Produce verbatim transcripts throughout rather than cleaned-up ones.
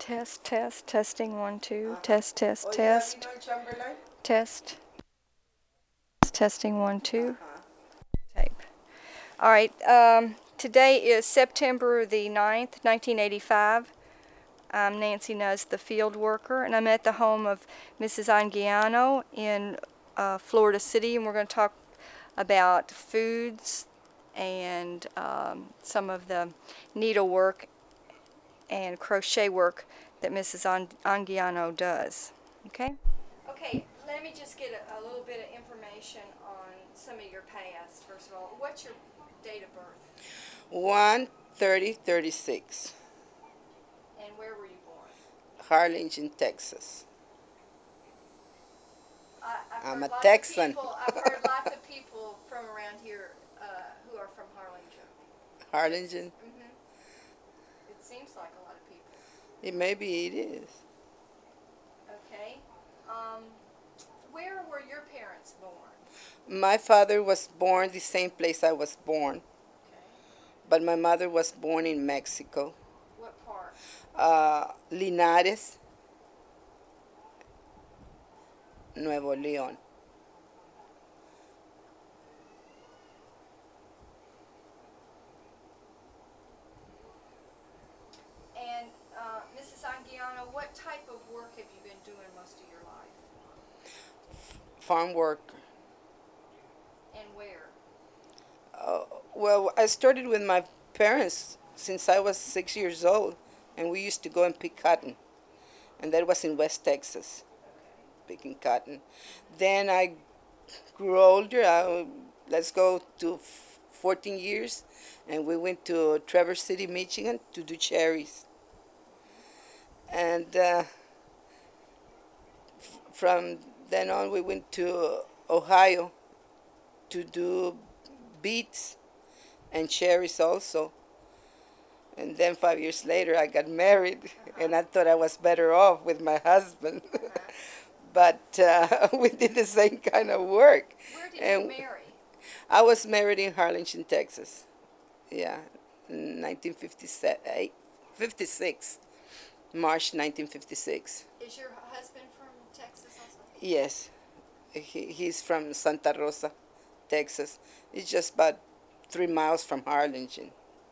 Test, test, testing, one, two. Uh-huh. Test, test, oh, test. You have Chamberlain? Test. Testing, one, two. Uh-huh. Tape. All right. Um, today is September the ninth, nineteen eighty-five. I'm Nancy Nuz, the field worker, and I'm at the home of Missus Anguiano in uh, Florida City, and we're going to talk about foods and um, some of the needlework and crochet work that Missus Anguiano does. Okay? Okay, let me just get a, a little bit of information on some of your past. First of all, what's your date of birth? one thirty thirty-six. And where were you born? Harlingen, Texas. I, I've I'm heard a lots Texan. Of people, I've heard lots of people from around here uh, who are from Harlingen. Harlingen? Mm-hmm. It seems like a lot of people. It maybe it is. Okay. Um, where were your parents born? My father was born the same place I was born. Okay. But my mother was born in Mexico. What part? Uh, Linares, Nuevo León. And uh, Missus Anguiano, what type of work have you been doing most of your life? Farm work. And where? Uh, well, I started with my parents since I was six years old, and we used to go and pick cotton, and that was in West Texas, picking cotton. Then I grew older. I, let's go to fourteen years, and we went to Traverse City, Michigan, to do cherries. And uh, f- from then on, we went to Ohio to do beets and cherries also. And then five years later, I got married, uh-huh. and I thought I was better off with my husband. Uh-huh. But uh, we did the same kind of work. Where did and you marry? I was married in Harlingen, Texas. Yeah, nineteen fifty-eight, fifty-six, March nineteen fifty-six. Is your husband from Texas also? Yes, he, he's from Santa Rosa, Texas. It's just about three miles from Harlingen.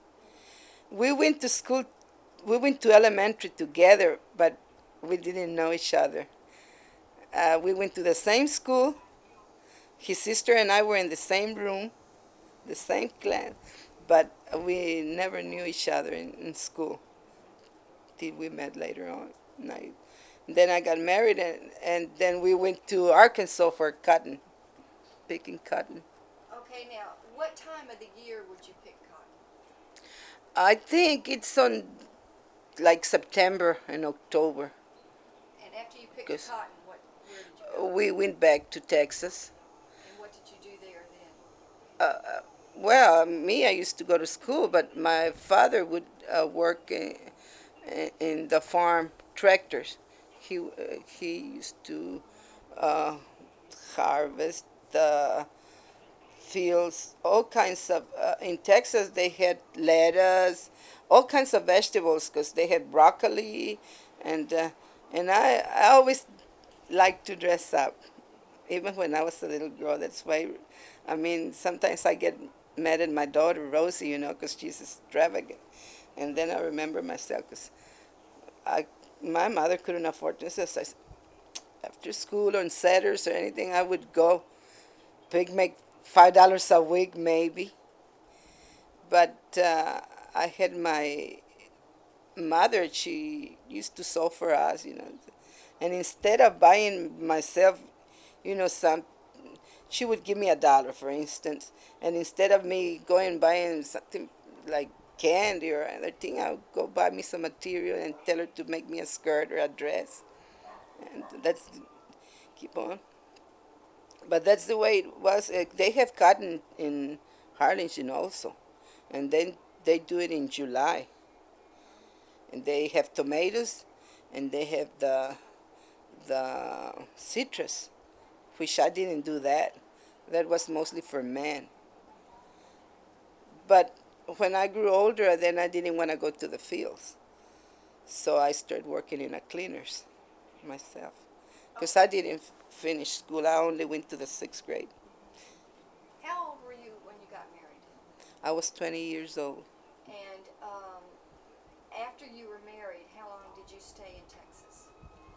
We went to school, we went to elementary together, but we didn't know each other. Uh, we went to the same school. His sister and I were in the same room, the same class, but we never knew each other in, in school till we met later on. And I, then I got married, and, and then we went to Arkansas for cotton, picking cotton. Okay, now, what time of the year would you pick cotton? I think it's on like September and October. And after you picked the cotton, what, where did you go? We went back to Texas. And what did you do there then? Uh, well, me, I used to go to school, but my father would uh, work in, in the farm tractors. He, uh, he used to uh, harvest the fields, all kinds of, uh, in Texas they had lettuce, all kinds of vegetables, because they had broccoli, and uh, and I, I always liked to dress up, even when I was a little girl. That's why, I mean, sometimes I get mad at my daughter, Rosie, you know, because she's extravagant. And then I remember myself, because I, my mother couldn't afford this. So I, after school on Saturdays or anything, I would go pick, make five dollars a week maybe. But uh, I had my mother, she used to sew for us, you know. And instead of buying myself, you know, some, she would give me a dollar, for instance. And instead of me going and buying something like candy or other thing, I would go buy me some material and tell her to make me a skirt or a dress. And that's, keep on. But that's the way it was. Uh, they have cotton in Harlingen also. And then they do it in July. And they have tomatoes, and they have the the citrus, which I didn't do that. That was mostly for men. But when I grew older, then I didn't want to go to the fields. So I started working in a cleaners myself. Because I didn't finish school. I only went to the sixth grade. How old were you when you got married? I was twenty years old. And um, after you were married, how long did you stay in Texas?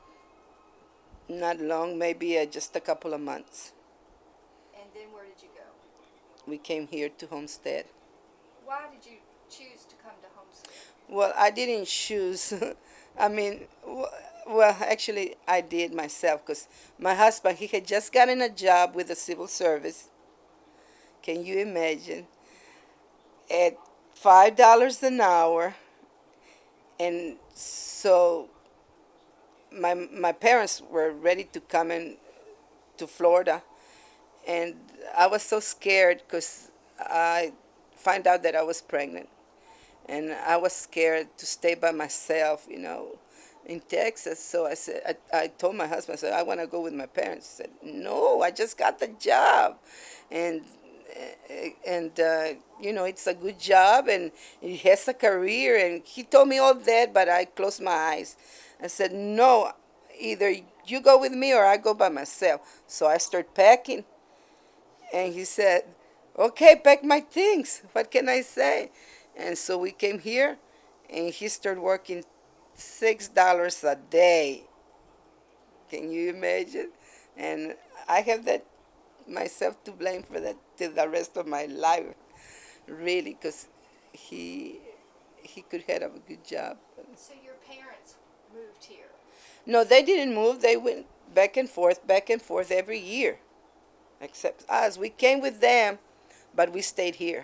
Not long, maybe uh, just a couple of months. And then where did you go? We came here to Homestead. Why did you choose to come to Homestead? Well, I didn't choose. I mean, well, actually, I did myself because my husband, he had just gotten a job with the civil service. Can you imagine? At five dollars an hour. And so my, my parents were ready to come in to Florida. And I was so scared because I found out that I was pregnant. And I was scared to stay by myself, you know, in Texas. So I said, I, I told my husband, I said, I want to go with my parents. He said, no, I just got the job. And, and uh, you know, it's a good job and he has a career. And he told me all that, but I closed my eyes. I said, no, either you go with me or I go by myself. So I started packing. And he said, okay, pack my things. What can I say? And so we came here, and he started working six dollars a day. Can you imagine? And I have that myself to blame for that till the rest of my life, really, because he he could have a good job. So your parents moved here? No, they didn't move. They went back and forth, back and forth every year, except us. We came with them, but we stayed here.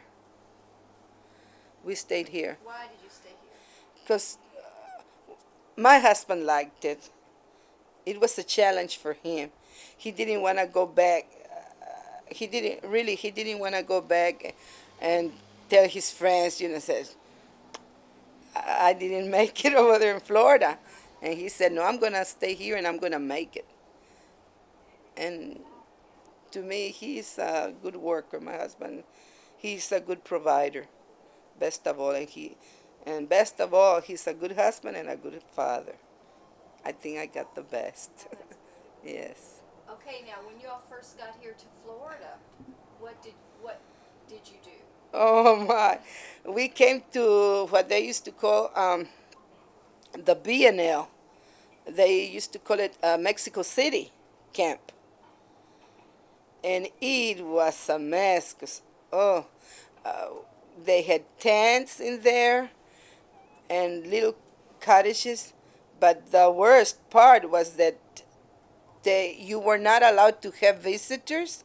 We stayed here. Why did you stay here? Because uh, my husband liked it. It was a challenge for him. He didn't want to go back. Uh, he didn't really. He didn't want to go back and tell his friends. You know, says I I didn't make it over there in Florida, and he said, "No, I'm gonna stay here and I'm gonna make it." And to me, he's a good worker. My husband, he's a good provider. Best of all, and he, and best of all, he's a good husband and a good father. I think I got the best. Yes. Okay, now when you all first got here to Florida, what did what did you do? Oh my! We came to what they used to call um, the B N L. They used to call it uh, Mexico City camp, and it was a mess. Cause oh. Uh, They had tents in there and little cottages, but the worst part was that they you were not allowed to have visitors.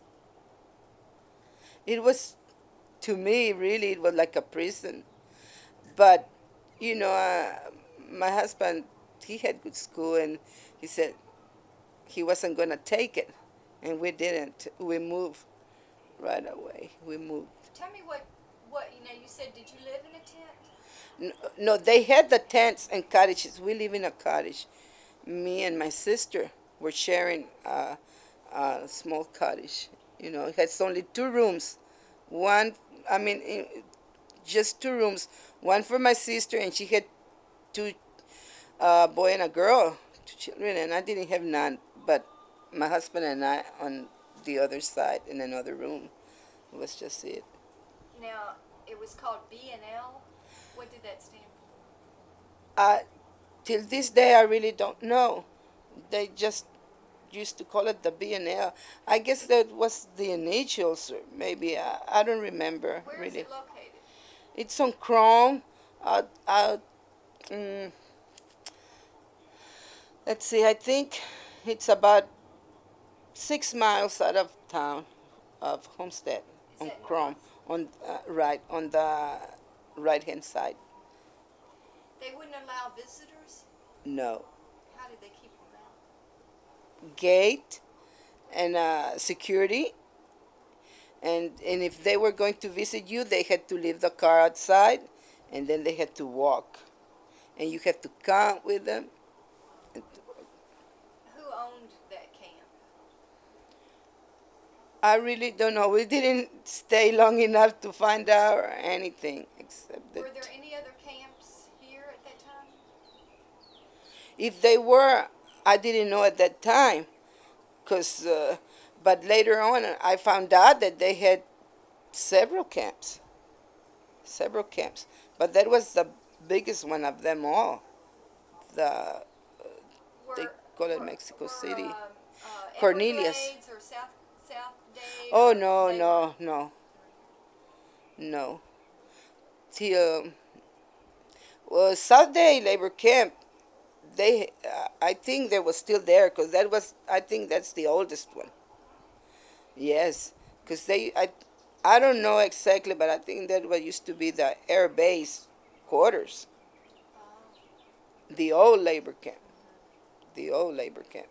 It was, to me, really, it was like a prison. But, you know, uh, my husband, he had good school, and he said he wasn't going to take it, and we didn't. We moved right away. We moved. Tell me what What, you know, you said, did you live in a tent? No, no, they had the tents and cottages. We live in a cottage. Me and my sister were sharing a, a small cottage. You know, it has only two rooms. One, I mean, just two rooms. One for my sister, and she had two, a boy and a girl, two children, and I didn't have none. But my husband and I on the other side in another room. It was just it. Now, it was called B N L. What did that stand for? Uh, till this day, I really don't know. They just used to call it the B N L. I guess that was the initials, or maybe. I, I don't remember. Where really. is it located? It's on Chrome. Uh, uh, mm, let's see, I think it's about six miles out of town of Homestead Is on that Chrome. north? On uh, right on the right hand side. They wouldn't allow visitors? No. How did they keep them out? Gate and uh, security, and and if they were going to visit you, they had to leave the car outside, and then they had to walk, and you had to come with them. Who owned that camp? I really don't know. We didn't stay long enough to find out or anything except that. Were there any other camps here at that time? If they were, I didn't know at that time, cause, uh, but later on I found out that they had several camps, several camps. But that was the biggest one of them all. The they Were, call it were, Mexico were, City. um, uh, Cornelius. Everglades or South South Dade? Oh or no, they no, no, no. Till well, South Day Labor Camp. They, uh, I think they was still there because that was. I think that's the oldest one. Yes, because they. I, I don't know exactly, but I think that what used to be the air base quarters. The old labor camp. The old labor camp.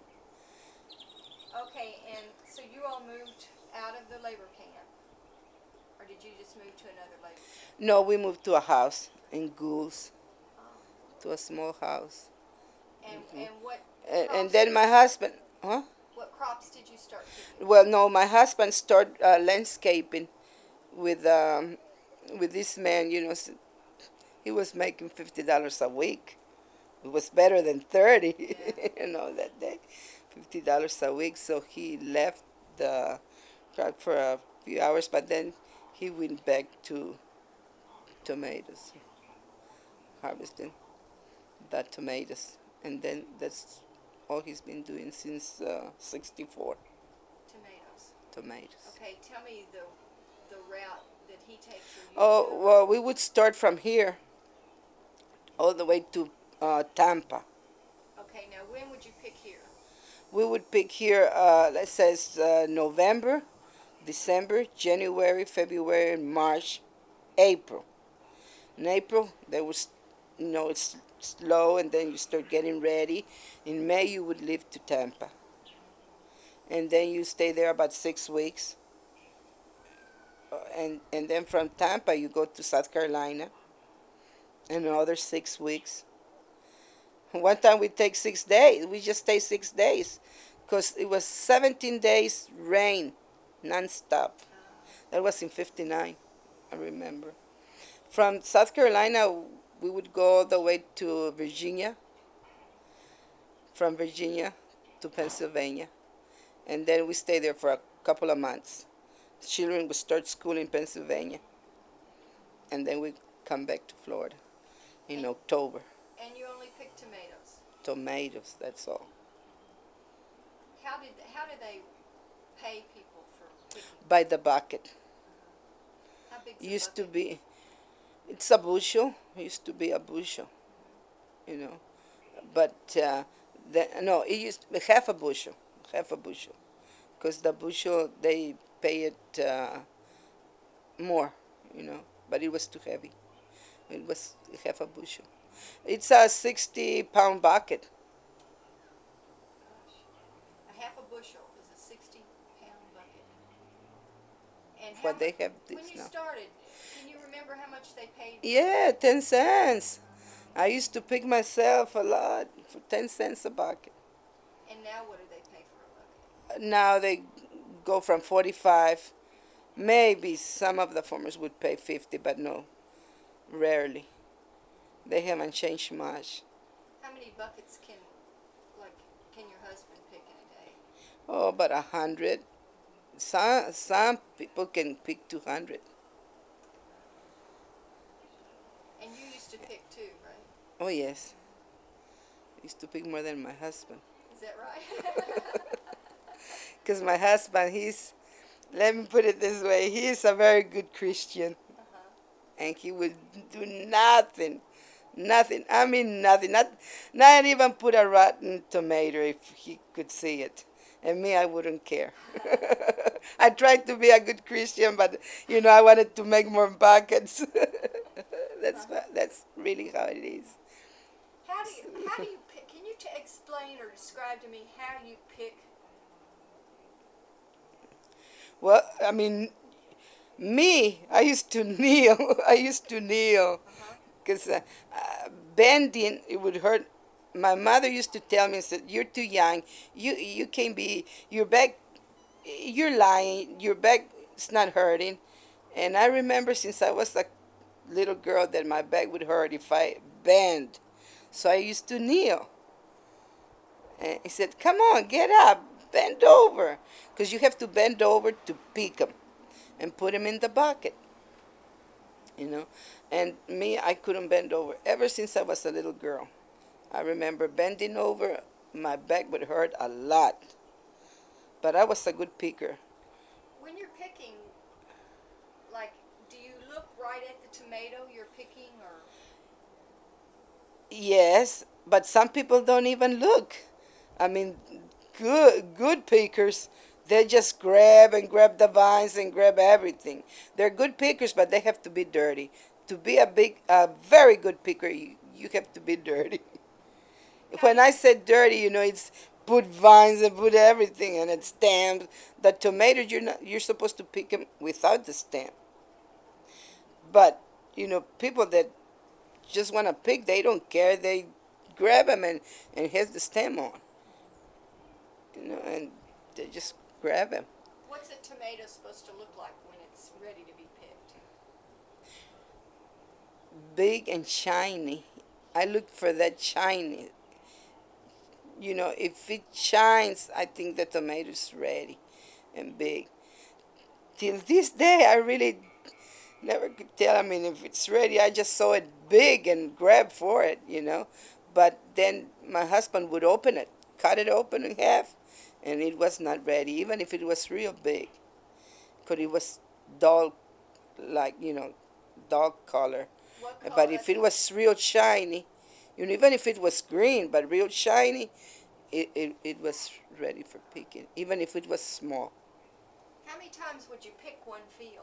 Okay, and so you all moved out of the labor camp, or did you just move to another labor camp? No, we moved to a house in Goulds, to a small house. And and what And, and crops then did my you- husband, huh? what crops did you start picking? Well, no, my husband started uh, landscaping with um, with this man. You know, s- he was making fifty dollars a week. It was better than thirty, Yeah. you know, that day, fifty dollars a week. So he left the truck for a few hours, but then he went back to tomatoes, harvesting the tomatoes, and then that's all he's been doing since uh, sixty-four. Tomatoes. Tomatoes. Okay, tell me the the route that he takes. Or you Oh, do. well, we would start from here all the way to uh, Tampa. Okay, now when would you pick here? We would pick here, uh, that says uh, November, December, January, February, March, April. In April, there was, you know, it's slow, and then you start getting ready. In May, you would leave to Tampa. And then you stay there about six weeks. Uh, and, and then from Tampa, you go to South Carolina. And another six weeks. One time we take six days. We just stay six days. Because it was seventeen days rain, nonstop. That was in fifty-nine, I remember. From South Carolina, we would go all the way to Virginia. From Virginia to Pennsylvania. And then we stay there for a couple of months. Children would start school in Pennsylvania. And then we come back to Florida in October. And you only pick tomatoes. Tomatoes, that's all. How did how do they pay people for picking? By the bucket. How big's It a used to bucket? be, it's a bushel. It used to be a bushel, you know. But, uh, the, no, it used to be half a bushel, half a bushel. Because the bushel, they pay it uh, more, you know. But it was too heavy. It was half a bushel. It's a sixty pound bucket. A half a bushel is a sixty pound bucket. And how But they mu- have when this you now. started, can you remember how much they paid? Yeah, ten cents. I used to pick myself a lot for ten cents a bucket. And now what do they pay for a bucket? Now they go from forty-five. Maybe some of the farmers would pay fifty, but no, rarely. They haven't changed much. How many buckets can, like, can your husband pick in a day? Oh, about a hundred. Some some people can pick two hundred. And you used to pick too, right? Oh yes, I used to pick more than my husband. Is that right? Because my husband, he's, let me put it this way, he is a very good Christian. uh-huh. And he would do nothing, nothing. I mean nothing. Not, not even put a rotten tomato if he could see it. And me, I wouldn't care. I tried to be a good Christian, but you know, I wanted to make more buckets. that's Uh-huh. that's really how it is. How do you how do you pick? Can you t- explain or describe to me how you pick? Well, I mean, me, I used to kneel. I used to kneel Uh-huh. because uh, uh, bending, it would hurt. My mother used to tell me, said, "You're too young. You you can't be. Your back, you're lying. Your back is not hurting." And I remember since I was a little girl that my back would hurt if I bend, so I used to kneel. And he said, come on, get up, bend over. Because you have to bend over to pick them and put them in the bucket. You know, and me, I couldn't bend over ever since I was a little girl. I remember bending over, my back would hurt a lot. But I was a good picker. When you're picking, like, do you look right at the tomato you're picking, or? Yes, but some people don't even look. I mean, good good pickers, they just grab and grab the vines and grab everything. They're good pickers, but they have to be dirty. To be a big, a very good picker, you, you have to be dirty. When I said dirty, you know, it's put vines and put everything and it's stamped. The tomatoes, you're not, you're supposed to pick them without the stamp. But you know, people that just want to pick, they don't care. They grab them and and has the stem on. You know, and they just grab them. What's a tomato supposed to look like when it's ready to be picked? Big and shiny. I look for that shiny. You know, if it shines, I think the tomato's ready and big. Till this day, I really never could tell. I mean, if it's ready, I just saw it big and grabbed for it, you know. But then my husband would open it, cut it open in half, and it was not ready, even if it was real big. Because it was dull, like, you know, dull color. What color? But if it was real shiny, you know, even if it was green, but real shiny, it, it, it was ready for picking, even if it was small. How many times would you pick one field?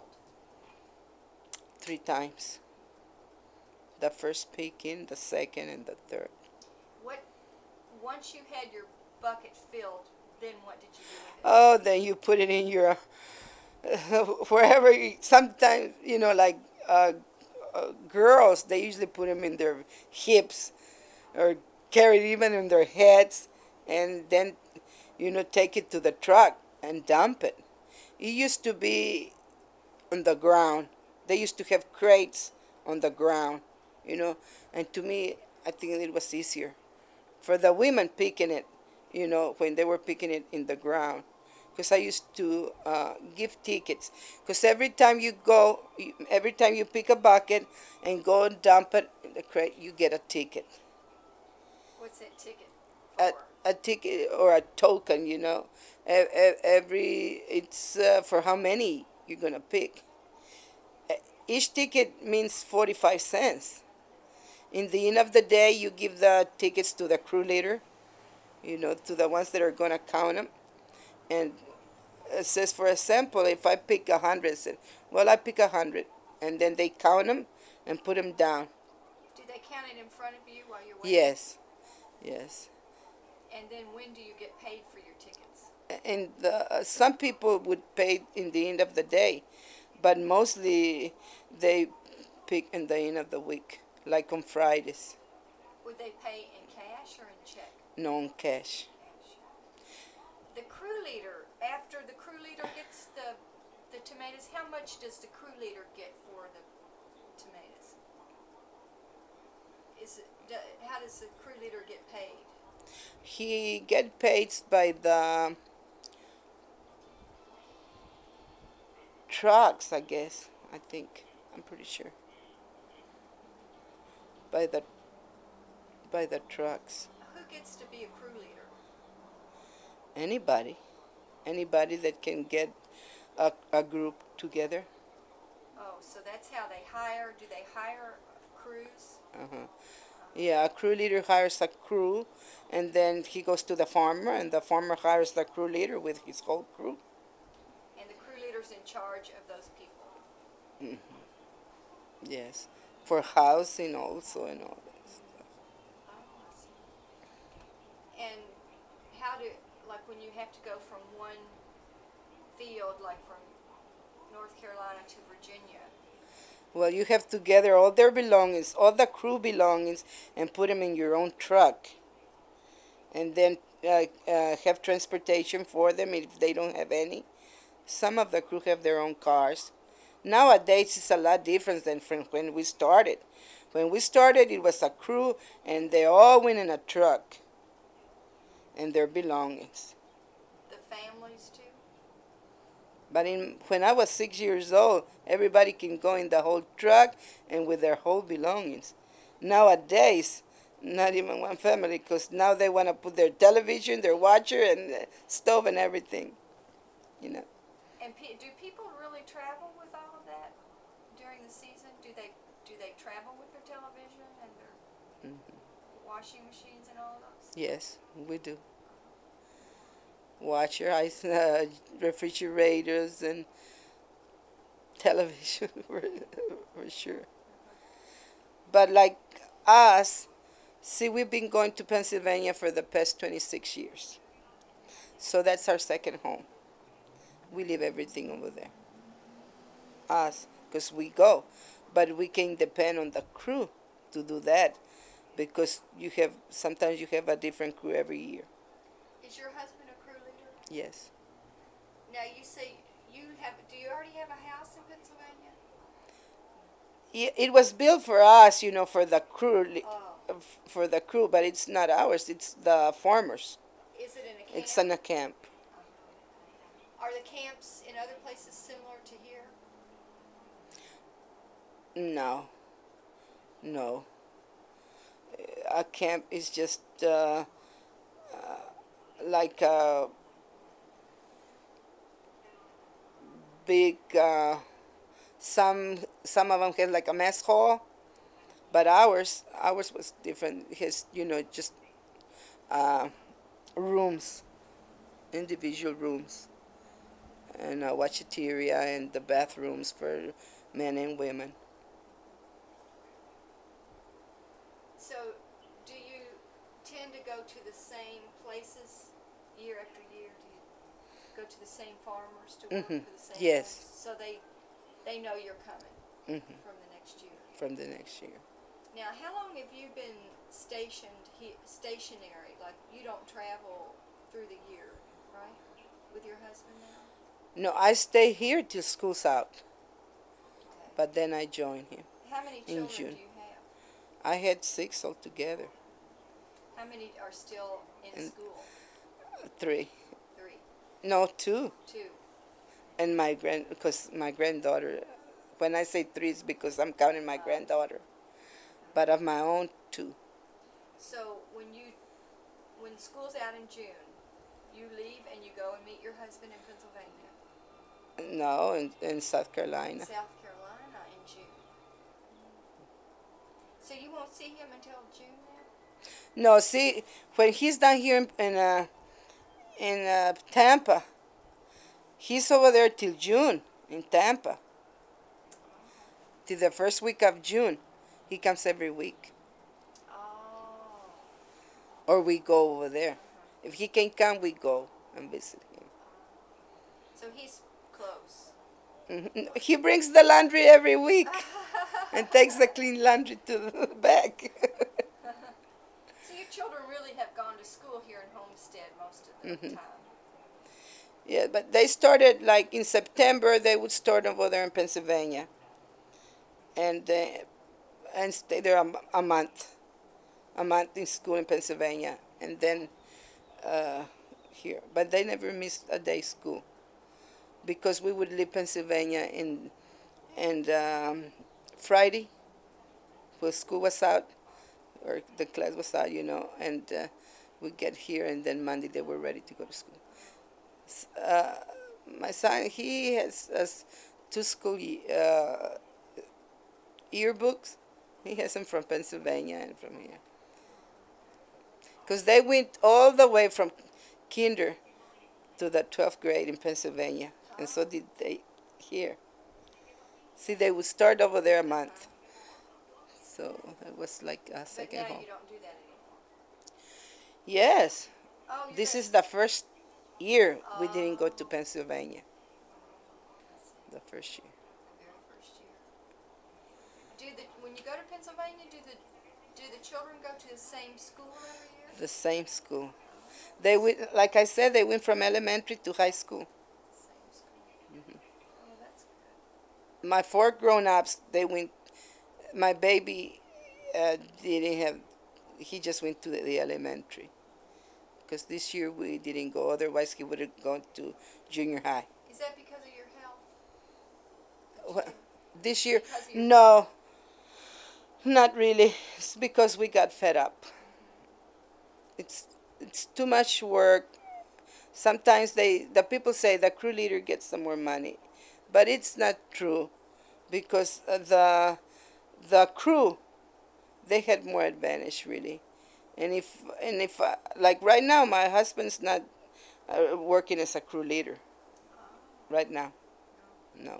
Three times. The first picking, the second, and the third. What? Once you had your bucket filled, then what did you do with it? Oh, then you put it in your, wherever, you, sometimes, you know, like uh, uh, girls, they usually put them in their hips or carry it even in their heads and then, you know, take it to the truck and dump it. It used to be on the ground. They used to have crates on the ground, you know, and to me, I think it was easier for the women picking it, you know, when they were picking it in the ground. Because I used to uh, give tickets. Because every time you go, every time you pick a bucket and go and dump it in the crate, you get a ticket. What's that ticket A, for? a ticket or a token, you know. E- e- Every, it's uh, for how many you're going to pick. Each ticket means forty-five cents. In the end of the day, you give the tickets to the crew leader, you know, to the ones that are going to count them. And it says, for example, if I pick a hundred, I said, well, I pick a hundred. And then they count them and put them down. Do they count it in front of you while you're waiting? Yes, yes. And then when do you get paid for your tickets? And the, uh, some people would pay in the end of the day, but mostly they pick in the end of the week, like on Fridays. Would they pay in cash or in check? No, in cash. Cash. The crew leader, after the crew leader gets the the tomatoes, how much does the crew leader get for the tomatoes? Is it, do, how does the crew leader get paid? He get paid by the trucks, I guess. I think. I'm pretty sure. By the by the trucks. Who gets to be a crew leader? Anybody. Anybody that can get a, a group together. Oh, so that's how they hire. Do they hire crews? Uh-huh. Yeah, a crew leader hires a crew, and then he goes to the farmer, and the farmer hires the crew leader with his whole crew. And the crew leader's in charge of those people. Mm-hmm. Yes, for housing also and all that stuff. Oh, I see. And how do, like when you have to go from one field, like from North Carolina to Virginia? Well, you have to gather all their belongings, all the crew belongings, and put them in your own truck. And then uh, uh, have transportation for them if they don't have any. Some of the crew have their own cars. Nowadays, it's a lot different than from when we started. When we started, it was a crew, and they all went in a truck. and their belongings. The families too? But in, when I was six years old, everybody can go in the whole truck and with their whole belongings. Nowadays, not even one family, because now they want to put their television, their watcher, and uh, stove and everything. You know. And pe- do people really travel with all of that during the season? Do they do they travel with their television and their mm-hmm. washing machines and all those? Yes, we do. Watcher, ice, uh, refrigerators, and television for, for sure. But like us, see, we've been going to Pennsylvania for the past twenty-six years. So that's our second home. We leave everything over there. Us, because we go. But we can depend on the crew to do that, because you have, sometimes you have a different crew every year. Is your husband a crew leader? Yes. Now you say you have, do you already have a house in Pennsylvania? It was built for us, you know, for the crew, oh. for the crew, but it's not ours. It's the farmers. Is it in a camp? It's in a camp. Are the camps in other places similar to here? No. No. A camp is just uh, uh, like a big. Uh, some some of them had like a mess hall, but ours ours was different. His, you know, just uh, rooms, individual rooms, and a watcheteria and the bathrooms for men and women. So, do you tend to go to the same places year after year? Do you go to the same farmers to work Mm-hmm. for the same Yes. homes? So they they know you're coming mm-hmm. from the next year. From the next year. Now, how long have you been stationed he, stationary? Like, you don't travel through the year, right? With your husband now? No, I stay here till school's out. Okay. But then I join him. How many in children June. do you have? I had six altogether. How many are still in And school? Three. Three. No, two. Two. And my grand, because my granddaughter, when I say three, it's because I'm counting my Oh. granddaughter. But of my own, two. So when you, when school's out in June, you leave and you go and meet your husband in Pennsylvania? No, in, in South Carolina. South Carolina in June. So you won't see him until June now? No, see, when he's down here in in, uh, in uh, Tampa, he's over there till June in Tampa. Till the first week of June. He comes every week. Oh. Or we go over there. If he can come, we go and visit him. So he's close. Mhm. He brings the laundry every week and takes the clean laundry to the back. So your children really have gone to school here in Homestead most of the Mhm. time. Yeah, but they started like in September. They would start over there in Pennsylvania, and uh, and stay there a, a month, a month in school in Pennsylvania, and then uh, here. But they never missed a day school, because we would leave Pennsylvania in and um, Friday, when school was out or the class was out, you know, and uh, we get here, and then Monday they were ready to go to school. Uh, my son, he has, has two school uh, yearbooks. He has them from Pennsylvania and from here. Because they went all the way from kinder to the twelfth grade in Pennsylvania, and so did they here. See, they would start over there a month. So it was like a second But now home. you don't do that anymore. Yes, Oh, you're this not- is the first year we didn't go to Pennsylvania. The first year. the very first year. Do the when you go to Pennsylvania, do the do the children go to the same school every year? The same school. They went, like I said, they went from elementary to high school. Same school. Oh, that's good. My four grown-ups, they went. My baby uh, didn't have. He just went to the, the elementary, because this year we didn't go. Otherwise, he would have gone to junior high. Is that because of your health? Well, this year, Because of your no, not really. It's because we got fed up. It's it's too much work. Sometimes they the people say the crew leader gets the more money, but it's not true, because uh, the the crew, they had more advantage really. And if and if uh, like right now, my husband's not uh, working as a crew leader right now. No.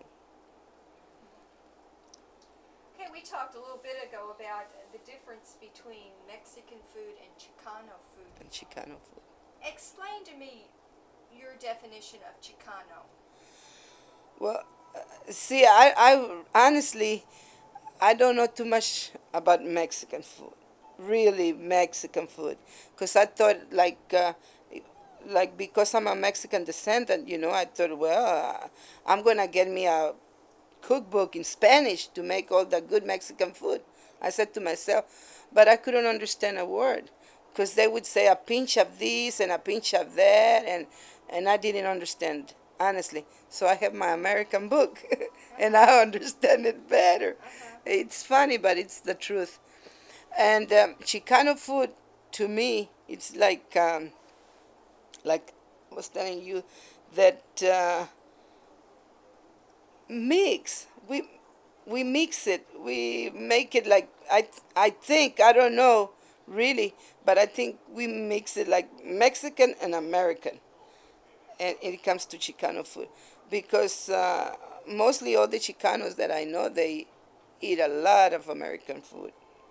Okay, we talked a little bit ago about the difference between Mexican food and Chicano food. And Chicano food. Explain to me your definition of Chicano. Well, uh, see, I, I honestly, I don't know too much about Mexican food, really Mexican food, because I thought like, uh, like because I'm a Mexican descendant, you know, I thought, well, uh, I'm gonna get me a cookbook in Spanish to make all the good Mexican food. I said to myself, but I couldn't understand a word, because they would say a pinch of this and a pinch of that, and and I didn't understand, honestly. So I have my American book, and I understand it better. Uh-huh. It's funny, but it's the truth. And um, Chicano food, to me, it's like, um, like I was telling you, that uh, mix. We we mix it. We make it like I I think I don't know really, but I think we mix it like Mexican and American. And it comes to Chicano food, because uh, mostly all the Chicanos that I know, they eat a lot of American food,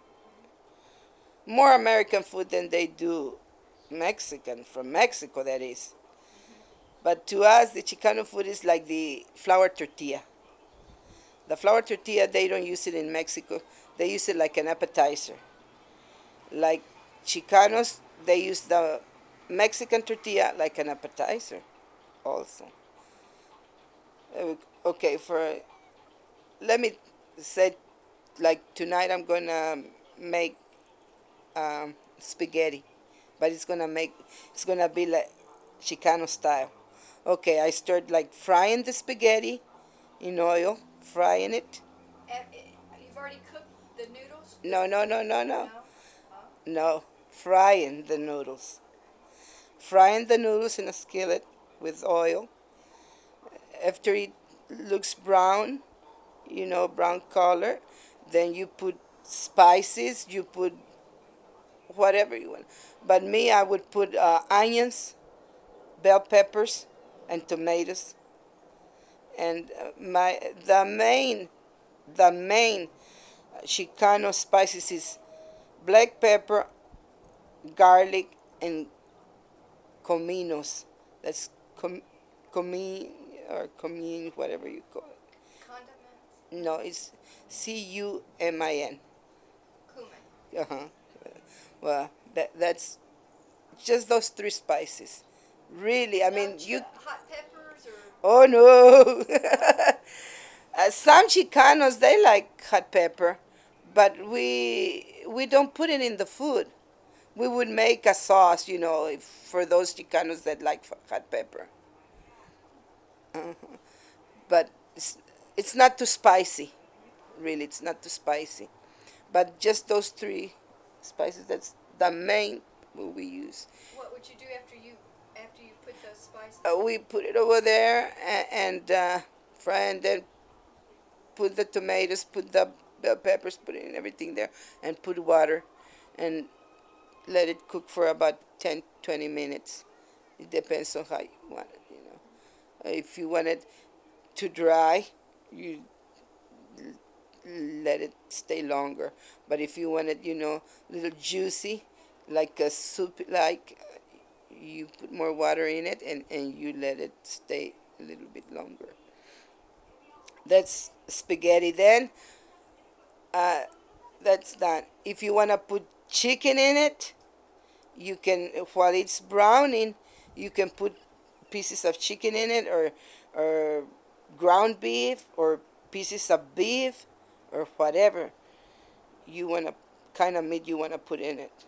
more American food than they do Mexican, from Mexico that is. But to us, the Chicano food is like the flour tortilla. The flour tortilla, they don't use it in Mexico. They use it like an appetizer. Like Chicanos, they use the Mexican tortilla like an appetizer also. Uh, Okay, for, let me say, like tonight I'm gonna make um, spaghetti, but it's gonna make, it's gonna be like Chicano style. Okay, I start like frying the spaghetti in oil, frying it. Uh, You've already cooked the noodles? No, no, no, no, no. No? Huh? No, frying the noodles. Frying the noodles in a skillet with oil. After it looks brown, you know, brown color, then you put spices, you put whatever you want. But me, I would put uh, onions, bell peppers, and tomatoes. And uh, my the main, the main Chicano spices is black pepper, garlic, and cominos. That's com, comin or comin, whatever you call it. Condiments? No, it's C U M I N. Cumin. Uh huh. Well, that that's just those three spices. Really, I mean, No ch- you. Hot peppers or... Oh no. uh, some Chicanos, they like hot pepper, but we we don't put it in the food. We would make a sauce, you know, if, for those Chicanos that like f- hot pepper. Uh-huh. But it's, it's not too spicy. Really, it's not too spicy. But just those three spices, that's the main what we use. What would you do after you after you put those spices? Uh, we put it over there and, and uh, fry, and then put the tomatoes, put the bell peppers, put in everything there, and put water, and let it cook for about ten, twenty minutes. It depends on how you want it, you know. If you want it to dry, you let it stay longer. But if you want it, you know, a little juicy, like a soup, like, you put more water in it, and, and you let it stay a little bit longer. That's spaghetti. Then uh, that's done. If you want to put chicken in it, you can, while it's browning, you can put pieces of chicken in it, or or ground beef, or pieces of beef, or whatever you want to, kind of meat you want to put in it.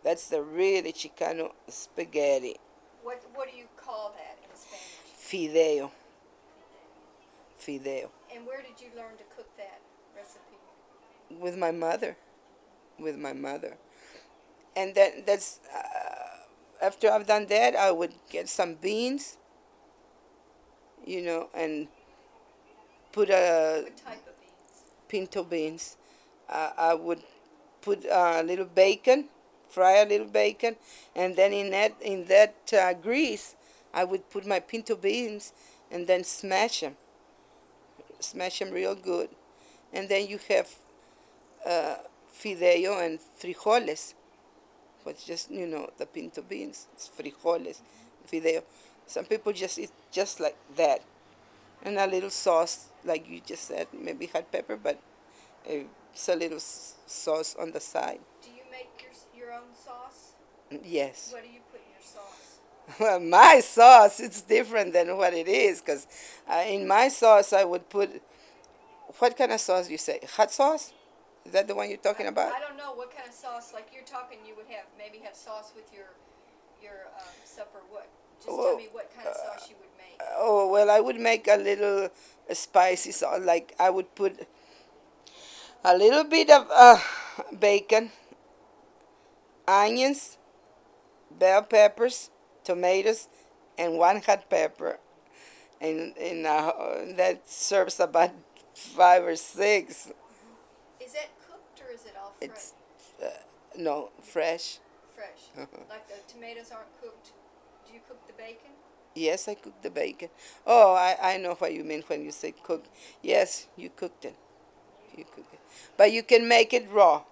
That's the really Chicano spaghetti. What what do you call that in Spanish? Fideo. Fideo. And where did you learn to cook that recipe? With my mother. With my mother. And then that's uh, after I've done that, I would get some beans, you know, and put a What type of beans? pinto beans. Uh, I would put a little bacon, fry a little bacon, and then in that in that uh, grease, I would put my pinto beans and then smash them, smash them real good, and then you have uh, fideo and frijoles, which just you know the pinto beans, it's frijoles, fideo. Some people just eat just like that, and a little sauce, like you just said, maybe hot pepper, but uh, it's a little s- sauce on the side. Do you make your your own sauce? Yes. What do you put in your sauce? Well, my sauce, it's different than what it is, because uh, in my sauce I would put, what kind of sauce you say? Hot sauce? Is that the one you're talking about? I don't know what kind of sauce. Like you're talking, you would have maybe have sauce with your your um, supper. What? Just tell Well, me what kind of sauce you would make. Oh, well, I would make a little uh, spicy sauce. Like I would put a little bit of uh, bacon, onions, bell peppers, tomatoes, and one hot pepper. And, and uh, that serves about five or six. Is that cooked or is it all fresh? It's uh, no fresh. Fresh. Uh-huh. Like the tomatoes aren't cooked. Do you cook the bacon? Yes, I cooked the bacon. Oh, I, I know what you mean when you say cook. Yes, you cooked it. You cook it. But you can make it raw.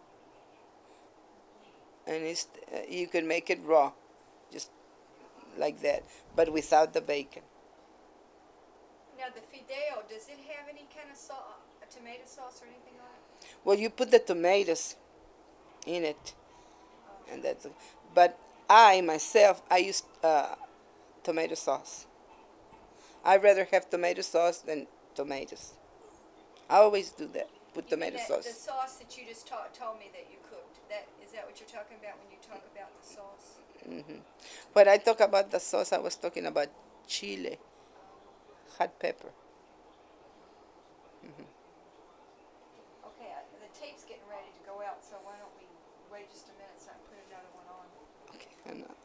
And it's, uh, you can make it raw, just like that, but without the bacon. Now the fideo, does it have any kind of sauce, a tomato sauce or anything on it? Well, you put the tomatoes in it, and that's. But I myself, I use uh, tomato sauce. I rather have tomato sauce than tomatoes. I always do that. Put You mean tomato that, sauce. the sauce that you just ta- told me that you cooked. That is that what you're talking about when you talk about the sauce? Hmm. When I talk about the sauce, I was talking about chile, hot pepper. Hmm. Okay, I, the tape's getting ready to go out, so why don't we wait just a minute so I can put another one on? Okay, I'm not.